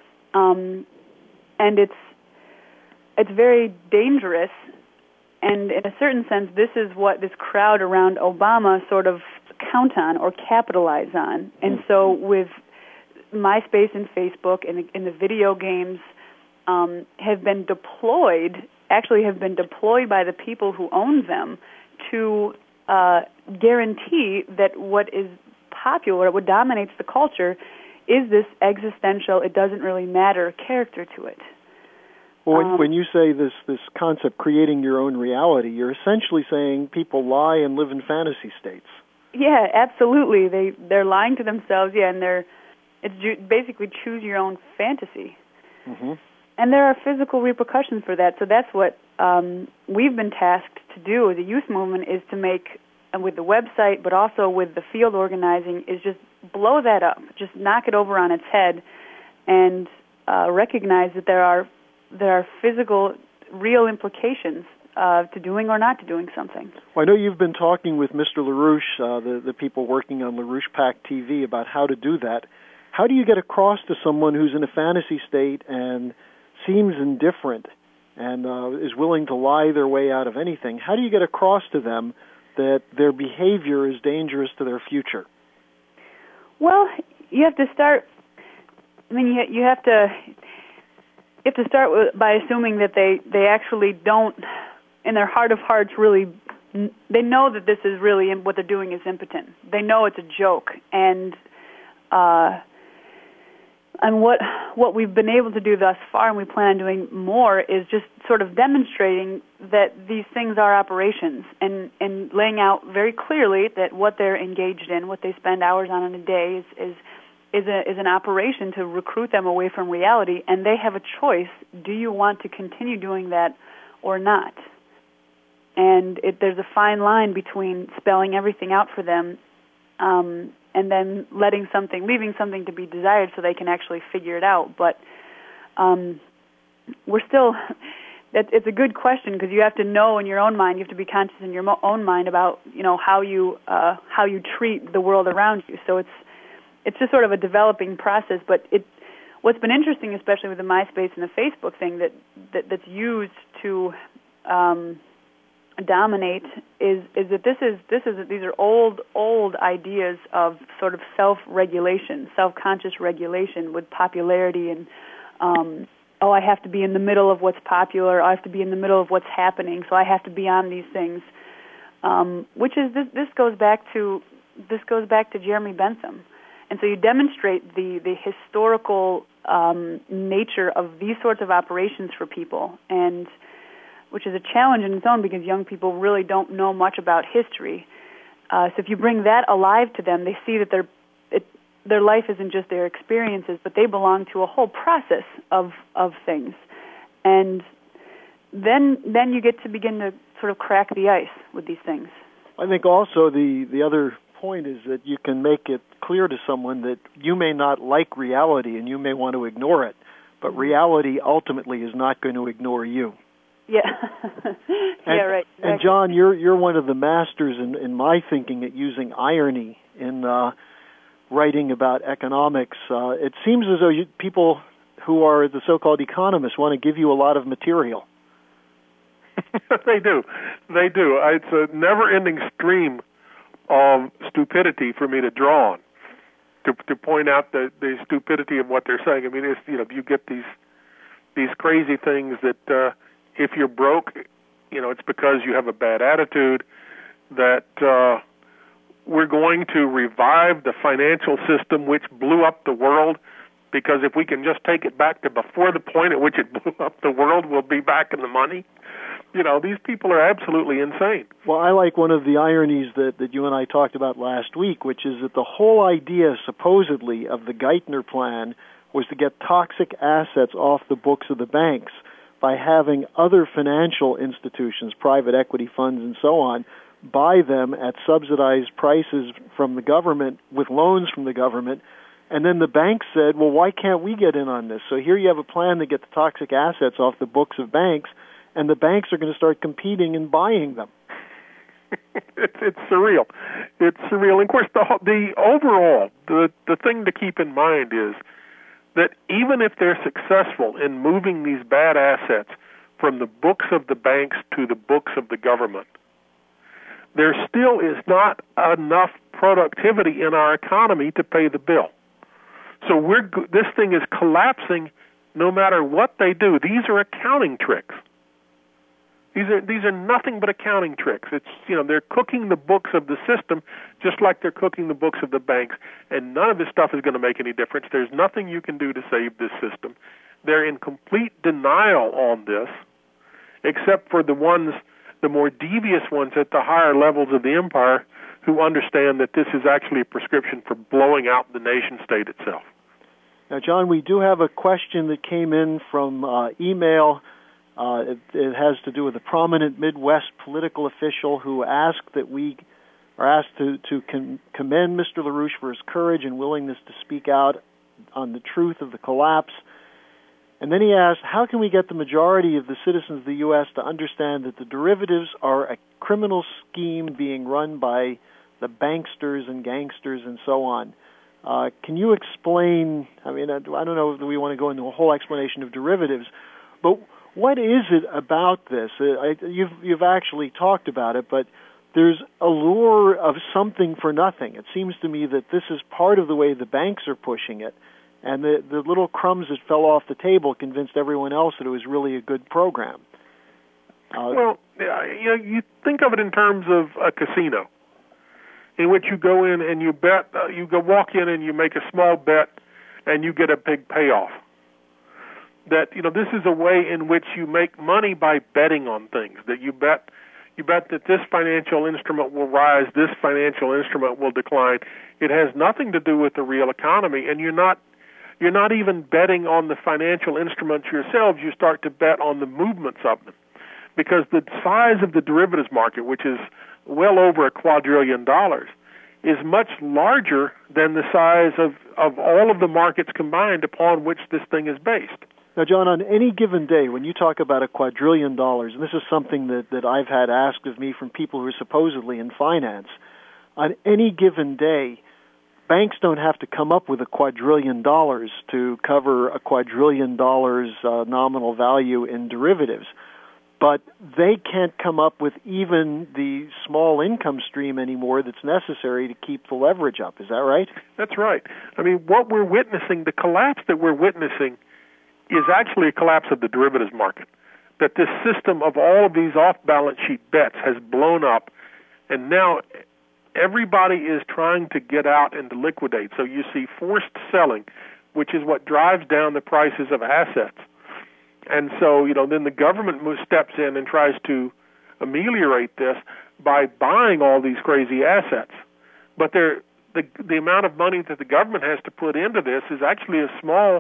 Um, and it's it's very dangerous. And in a certain sense, this is what this crowd around Obama sort of count on or capitalize on. And so with MySpace and Facebook and, and the video games um, have been deployed, actually have been deployed by the people who own them to uh, guarantee that what is popular, what dominates the culture, is this existential, it doesn't really matter character to it. Well, when, um, when you say this, this concept, creating your own reality, you're essentially saying people lie and live in fantasy states. Yeah, absolutely. They they're lying to themselves. Yeah, and they're it's ju- basically choose your own fantasy. Mm-hmm. And there are physical repercussions for that. So that's what um, we've been tasked to do as a youth movement, is to make, uh, with the website, but also with the field organizing, is just blow that up, just knock it over on its head, and uh, recognize that there are there are physical, real implications uh, to doing or not to doing something. Well, I know you've been talking with Mister LaRouche, uh, the, the people working on LaRouche Pack T V, about how to do that. How do you get across to someone who's in a fantasy state and seems indifferent and uh, is willing to lie their way out of anything? How do you get across to them that their behavior is dangerous to their future? Well, you have to start, I mean, you, you have to... You have to start with, by assuming that they, they actually don't, in their heart of hearts, really, they know that this is really, what they're doing is impotent. They know it's a joke. And uh, and what what we've been able to do thus far, and we plan on doing more, is just sort of demonstrating that these things are operations, and, and laying out very clearly that what they're engaged in, what they spend hours on in a day, is, is is a is an operation to recruit them away from reality, and they have a choice. Do you want to continue doing that or not? And it, there's a fine line between spelling everything out for them um, and then letting something, leaving something to be desired so they can actually figure it out. But um, we're still, it, it's a good question, because you have to know in your own mind, you have to be conscious in your mo- own mind about, you know, how you uh, how you treat the world around you. So it's It's just sort of a developing process, but it, what's been interesting, especially with the MySpace and the Facebook thing that, that that's used to um, dominate, is is that this is this is these are old old ideas of sort of self-regulation, self-conscious regulation with popularity, and um, oh, I have to be in the middle of what's popular, I have to be in the middle of what's happening, so I have to be on these things, um, which is this this goes back to this goes back to Jeremy Bentham. And so you demonstrate the, the historical um, nature of these sorts of operations for people, and which is a challenge in its own, because young people really don't know much about history. Uh, so if you bring that alive to them, they see that their it, their life isn't just their experiences, but they belong to a whole process of of things. And then then you get to begin to sort of crack the ice with these things. I think also the, the other point is that you can make it clear to someone that you may not like reality and you may want to ignore it, but reality ultimately is not going to ignore you. Yeah. and, yeah, right. Exactly. And John, you're you're one of the masters in, in my thinking at using irony in uh, writing about economics. Uh, it seems as though you, people who are the so-called economists want to give you a lot of material. They do. They do. It's a never-ending stream of stupidity for me to draw on, to to point out the, the stupidity of what they're saying. I mean, it's, you know, you get these these crazy things that uh, if you're broke, you know, it's because you have a bad attitude, that uh, we're going to revive the financial system which blew up the world, because if we can just take it back to before the point at which it blew up the world, we'll be back in the money. You know, these people are absolutely insane. Well, I like one of the ironies that, that you and I talked about last week, which is that the whole idea, supposedly, of the Geithner plan was to get toxic assets off the books of the banks by having other financial institutions, private equity funds and so on, buy them at subsidized prices from the government with loans from the government. And then the banks said, well, why can't we get in on this? So here you have a plan to get the toxic assets off the books of banks, and the banks are going to start competing and buying them. it's, it's surreal. It's surreal. And of course, the, the overall, the, the thing to keep in mind is that even if they're successful in moving these bad assets from the books of the banks to the books of the government, there still is not enough productivity in our economy to pay the bill. So we're this thing is collapsing no matter what they do. These are accounting tricks. These are these are nothing but accounting tricks. It's you know they're cooking the books of the system just like they're cooking the books of the banks, and none of this stuff is going to make any difference. There's nothing you can do to save this system. They're in complete denial on this, except for the ones, the more devious ones at the higher levels of the empire, who understand that this is actually a prescription for blowing out the nation-state itself. Now, John, we do have a question that came in from uh, email. Uh, it, it has to do with a prominent Midwest political official who asked that we are asked to, to con- commend Mister LaRouche for his courage and willingness to speak out on the truth of the collapse. And then he asked, how can we get the majority of the citizens of the U S to understand that the derivatives are a criminal scheme being run by the banksters and gangsters and so on? Uh, can you explain, I mean, I don't know if we want to go into a whole explanation of derivatives, but what is it about this? Uh, I, you've, you've actually talked about it, but there's a lure of something for nothing. It seems to me that this is part of the way the banks are pushing it, and the, the little crumbs that fell off the table convinced everyone else that it was really a good program. Uh, well, you know, you think of it in terms of a casino, in which you go in and you bet, uh, you go walk in and you make a small bet, and you get a big payoff. That you know, this is a way in which you make money by betting on things. That you bet, you bet that this financial instrument will rise, this financial instrument will decline. It has nothing to do with the real economy, and you're not, you're not even betting on the financial instruments yourselves. You start to bet on the movements of them, because the size of the derivatives market, which is well over a quadrillion dollars, is much larger than the size of, of all of the markets combined upon which this thing is based. Now, John, on any given day, when you talk about a quadrillion dollars, and this is something that, that I've had asked of me from people who are supposedly in finance, on any given day, banks don't have to come up with a quadrillion dollars to cover a quadrillion dollars uh, nominal value in derivatives. But they can't come up with even the small income stream anymore that's necessary to keep the leverage up. Is that right? That's right. I mean, what we're witnessing, the collapse that we're witnessing, is actually a collapse of the derivatives market. That this system of all of these off-balance sheet bets has blown up, and now everybody is trying to get out and to liquidate. So you see forced selling, which is what drives down the prices of assets. And so, you know, then the government moves, steps in and tries to ameliorate this by buying all these crazy assets. But the the amount of money that the government has to put into this is actually a small,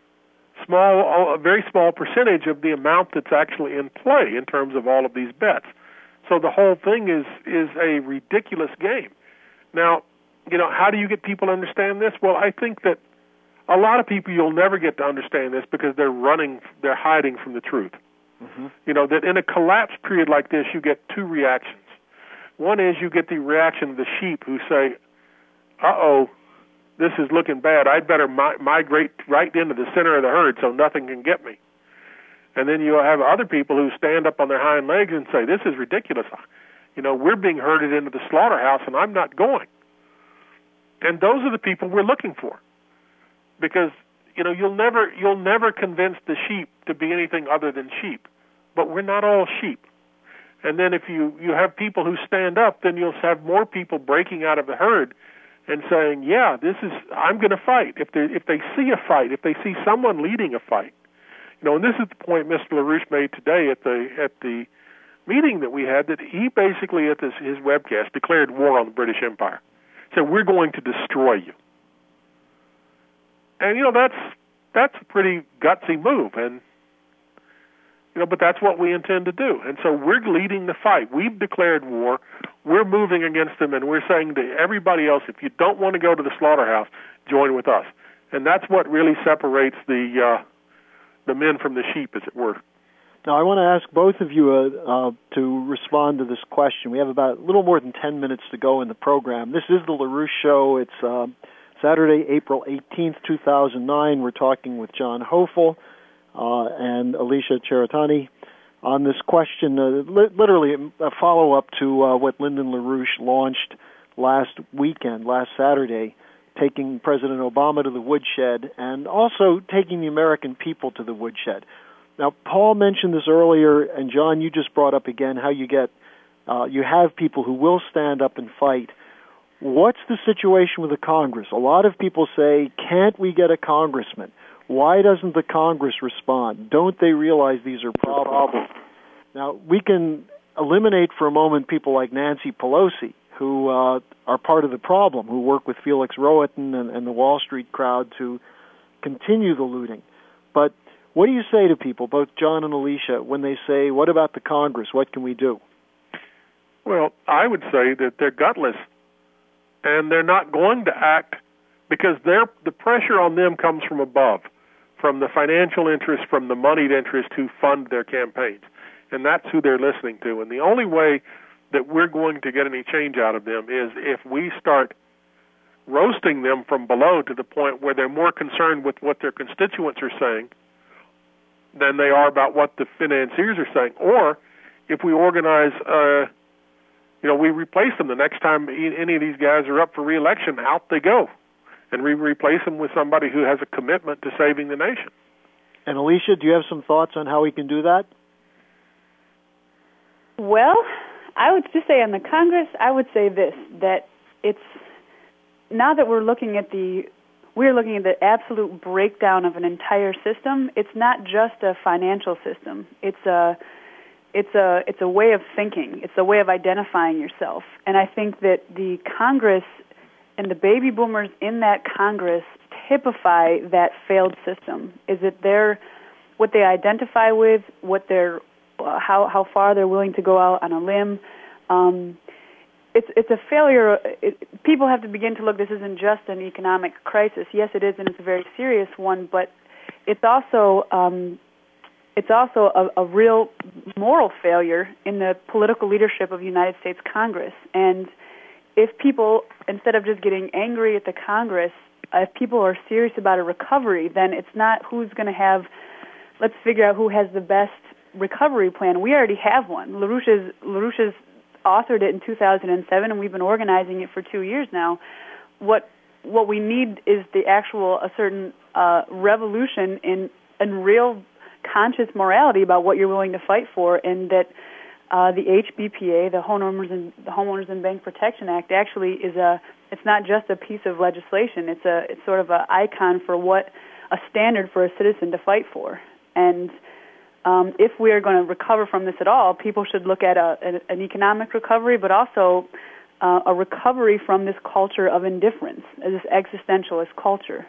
small, a very small percentage of the amount that's actually in play in terms of all of these bets. So the whole thing is is a ridiculous game. Now, you know, how do you get people to understand this? Well, I think that a lot of people, you'll never get to understand this because they're running, they're hiding from the truth. Mm-hmm. You know, that in a collapse period like this, you get two reactions. One is you get the reaction of the sheep who say, uh-oh, this is looking bad. I'd better mi- migrate right into the center of the herd so nothing can get me. And then you have other people who stand up on their hind legs and say, this is ridiculous. You know, we're being herded into the slaughterhouse and I'm not going. And those are the people we're looking for. Because, you know, you'll never you'll never convince the sheep to be anything other than sheep. But we're not all sheep. And then if you, you have people who stand up, then you'll have more people breaking out of the herd and saying, yeah, this is, I'm going to fight. If they if they see a fight, if they see someone leading a fight. You know, and this is the point Mister LaRouche made today at the at the meeting that we had, that he basically at this, his webcast declared war on the British Empire. Said, we're going to destroy you. And, you know, that's that's a pretty gutsy move, and, you know, but that's what we intend to do. And so we're leading the fight. We've declared war. we're moving against them, and we're saying to everybody else, if you don't want to go to the slaughterhouse, join with us. And that's what really separates the uh, the men from the sheep, as it were. Now, I want to ask both of you uh, uh, to respond to this question. We have about a little more than ten minutes to go in the program. This is the LaRouche Show. It's uh, Saturday, April eighteenth, two thousand nine. We're talking with John Hofel uh, and Alicia Cheretani on this question, uh, li- literally a follow-up to uh, what Lyndon LaRouche launched last weekend, last Saturday, taking President Obama to the woodshed and also taking the American people to the woodshed. Now, Paul mentioned this earlier, and John, you just brought up again how you get, uh, you have people who will stand up and fight. What's the situation with the Congress? A lot of people say, can't we get a congressman? Why doesn't the Congress respond? Don't they realize these are problems? Now, we can eliminate for a moment people like Nancy Pelosi, who uh, are part of the problem, who work with Felix Rohatyn and, and the Wall Street crowd to continue the looting. But what do you say to people, both John and Alicia, when they say, what about the Congress? What can we do? Well, I would say that they're gutless, and they're not going to act because they're, the pressure on them comes from above, from the financial interests, from the moneyed interests who fund their campaigns. And that's who they're listening to. And the only way that we're going to get any change out of them is if we start roasting them from below to the point where they're more concerned with what their constituents are saying than they are about what the financiers are saying. Or if we organize, uh, you know, we replace them. The next time any of these guys are up for re-election, out they go. And we replace them with somebody who has a commitment to saving the nation. And Alicia, do you have some thoughts on how we can do that? Well, I would just say on the Congress, I would say this, that it's, now that we're looking at the We're looking at the absolute breakdown of an entire system. It's not just a financial system. It's a, it's a, it's a way of thinking. It's a way of identifying yourself. And I think that the Congress and the baby boomers in that Congress typify that failed system. Is it their, what they identify with, what they're, uh, how how far they're willing to go out on a limb. Um, It's it's a failure. It, people have to begin to look. This isn't just an economic crisis. Yes, it is, and it's a very serious one. But it's also um, it's also a, a real moral failure in the political leadership of the United States Congress. And if people, instead of just getting angry at the Congress, if people are serious about a recovery, then it's not who's going to have. Let's figure out who has the best recovery plan. We already have one. LaRouche's LaRouche's authored it in two thousand seven, and we've been organizing it for two years now. What what we need is the actual a certain uh, revolution in in real conscious morality about what you're willing to fight for, and that uh, the H B P A, the Homeowners and the Homeowners and Bank Protection Act, actually is a. It's not just a piece of legislation. It's a. It's sort of an icon for what a standard for a citizen to fight for, and. Um, if we are going to recover from this at all, people should look at a, an, an economic recovery, but also uh, a recovery from this culture of indifference, this existentialist culture.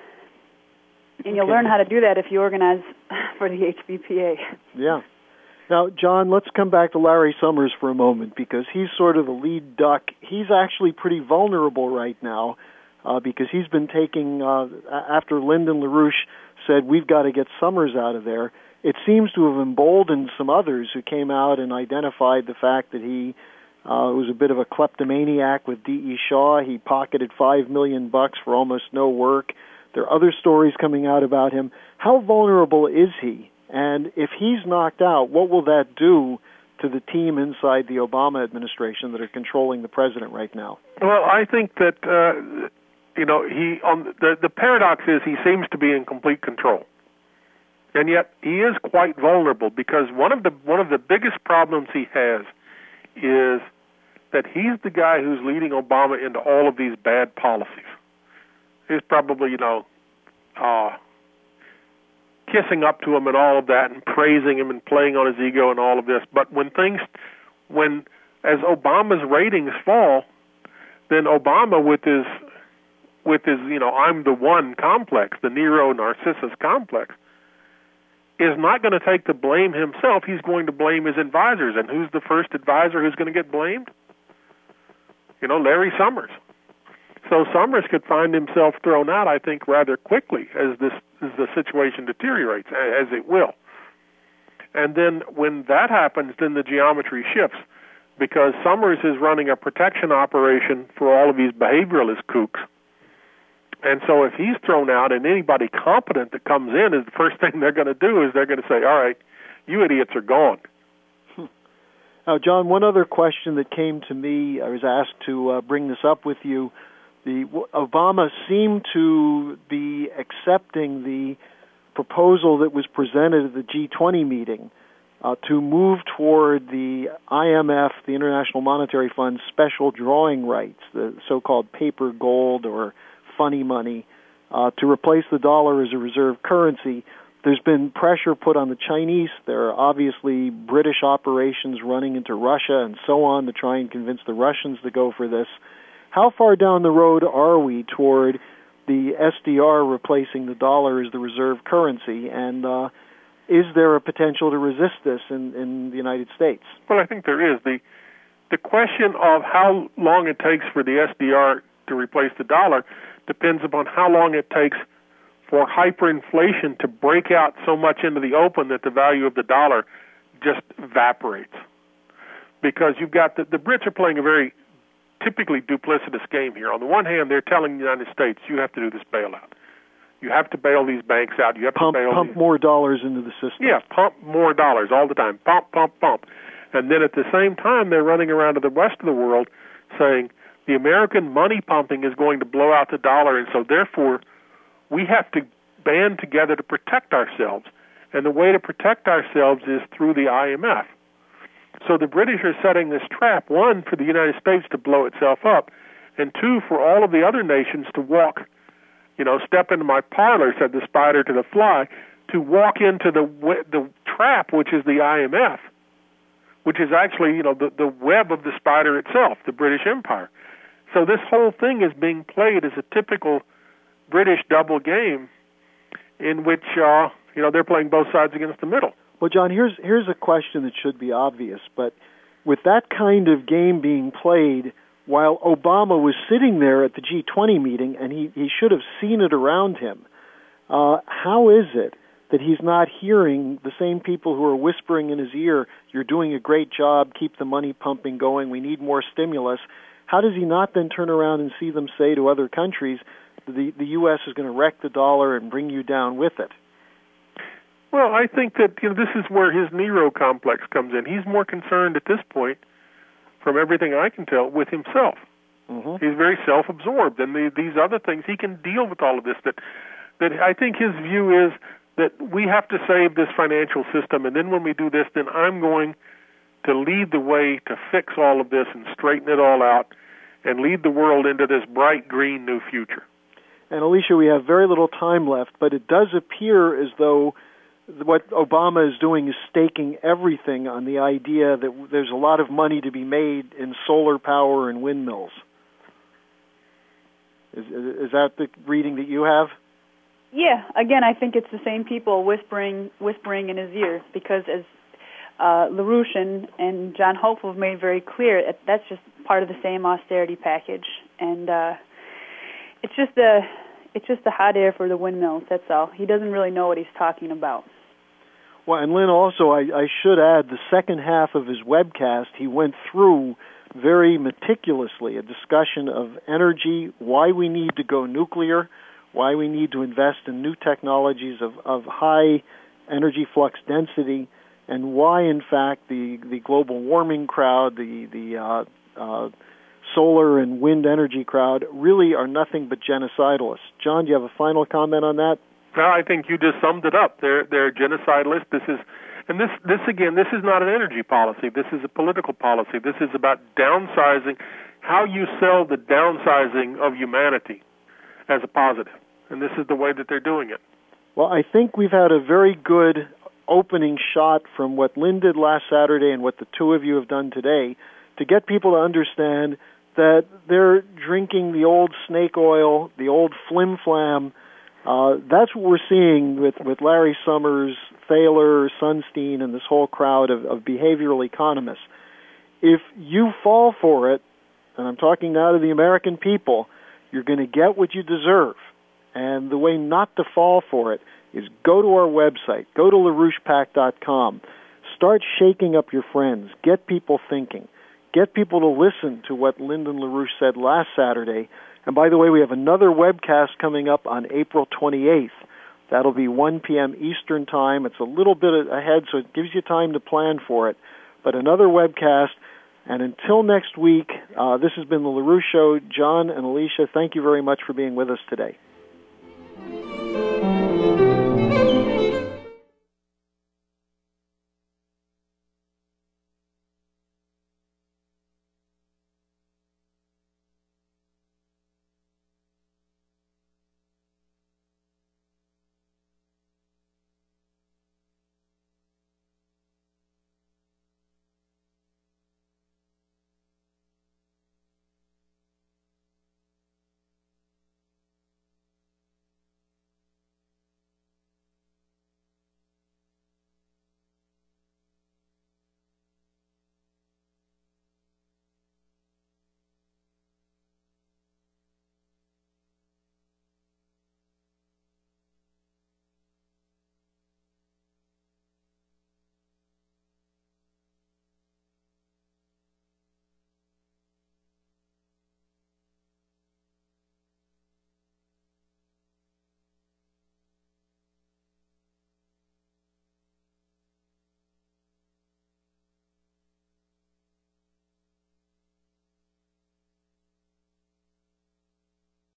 And you'll Okay. learn how to do that if you organize for the H B P A. Yeah. Now, John, let's come back to Larry Summers for a moment, because he's sort of the lead duck. He's actually pretty vulnerable right now uh, because he's been taking, uh, after Lyndon LaRouche said, we've got to get Summers out of there, it seems to have emboldened some others who came out and identified the fact that he uh, was a bit of a kleptomaniac with D E. Shaw. He pocketed five million bucks for almost no work. There are other stories coming out about him. How vulnerable is he? And if he's knocked out, what will that do to the team inside the Obama administration that are controlling the president right now? Well, I think that uh, you know he on the the paradox is he seems to be in complete control. And yet he is quite vulnerable, because one of the one of the biggest problems he has is that he's the guy who's leading Obama into all of these bad policies. He's probably, you know, uh, kissing up to him and all of that, and praising him and playing on his ego and all of this. But when things, when as Obama's ratings fall, then Obama with his with his you know I'm the one complex, the Nero Narcissus complex, is not going to take the blame himself. He's going to blame his advisors. And who's the first advisor who's going to get blamed? you know, Larry Summers. So Summers could find himself thrown out, I think, rather quickly as this as the situation deteriorates, as it will. And then when that happens, then the geometry shifts, because Summers is running a protection operation for all of these behavioralist kooks. And so if he's thrown out and anybody competent that comes in, is the first thing they're going to do is they're going to say, all right, you idiots are gone. Now, John, one other question that came to me, I was asked to uh, bring this up with you. The Obama seemed to be accepting the proposal that was presented at the G twenty meeting uh, to move toward the I M F, the International Monetary Fund, special drawing rights, the so-called paper gold or funny money, uh, to replace the dollar as a reserve currency. There's been pressure put on the Chinese. There are obviously British operations running into Russia and so on to try and convince the Russians to go for this. How far down the road are we toward the S D R replacing the dollar as the reserve currency, and uh, is there a potential to resist this in, in the United States? Well, I think there is. The, the question of how long it takes for the S D R to replace the dollar depends upon how long it takes for hyperinflation to break out so much into the open that the value of the dollar just evaporates. Because you've got the, the Brits are playing a very typically duplicitous game here. On the one hand, they're telling the United States, you have to do this bailout. You have to bail these banks out. You have pump, to bail pump these. more dollars into the system. Yeah, pump more dollars all the time. Pump, pump, pump. And then at the same time, they're running around to the rest of the world saying the American money pumping is going to blow out the dollar, and so therefore we have to band together to protect ourselves. And the way to protect ourselves is through the I M F. So the British are setting this trap, one, for the United States to blow itself up, and two, for all of the other nations to walk, you know, step into my parlor, said the spider to the fly, to walk into the the trap, which is the I M F, which is actually, you know, the, the web of the spider itself, the British Empire. So this whole thing is being played as a typical British double game in which, uh, you know, they're playing both sides against the middle. Well, John, here's here's a question that should be obvious, but with that kind of game being played while Obama was sitting there at the G twenty meeting, and he, he should have seen it around him, uh, how is it that he's not hearing the same people who are whispering in his ear, you're doing a great job, keep the money pumping going, we need more stimulus? How does he not then turn around and see them say to other countries, the, the U S is going to wreck the dollar and bring you down with it? Well, I think that, you know, this is where his Nero complex comes in. He's more concerned at this point, from everything I can tell, with himself. Mm-hmm. He's very self-absorbed, and the, these other things, he can deal with all of this. That, that I think his view is that we have to save this financial system, and then when we do this, then I'm going to lead the way to fix all of this and straighten it all out and lead the world into this bright green new future. And Alicia, we have very little time left, but it does appear as though what Obama is doing is staking everything on the idea that there's a lot of money to be made in solar power and windmills. Is, is that the reading that you have? Yeah. Again, I think it's the same people whispering, whispering in his ear, because as uh, LaRouche and, and John Hopeful have made very clear, that's just part of the same austerity package, and uh, it's just a it's just a hot air for the windmills. That's all. He doesn't really know what he's talking about. Well, and Lynn, also, I, I should add, the second half of his webcast, he went through very meticulously a discussion of energy, why we need to go nuclear, why we need to invest in new technologies of, of high energy flux density, and why, in fact, the, the global warming crowd, the, the uh, uh, solar and wind energy crowd really are nothing but genocidalists. John, do you have a final comment on that? No, I think you just summed it up. They're they're genocidalists. This is, and this this again, this is not an energy policy. This is a political policy. This is about downsizing, how you sell the downsizing of humanity as a positive, and this is the way that they're doing it. Well, I think we've had a very good opening shot from what Lynn did last Saturday and what the two of you have done today to get people to understand that they're drinking the old snake oil, the old flim-flam. Uh, that's what we're seeing with, with Larry Summers, Thaler, Sunstein, and this whole crowd of, of behavioral economists. If you fall for it, and I'm talking now to the American people, you're going to get what you deserve. And the way not to fall for it is go to our website, go to LaRouche Pac dot com, start shaking up your friends, get people thinking, get people to listen to what Lyndon LaRouche said last Saturday. And by the way, we have another webcast coming up on April twenty-eighth. That'll be one p.m. Eastern Time. It's a little bit ahead, so it gives you time to plan for it. But another webcast. And until next week, uh, this has been the LaRouche Show. John and Alicia, thank you very much for being with us today.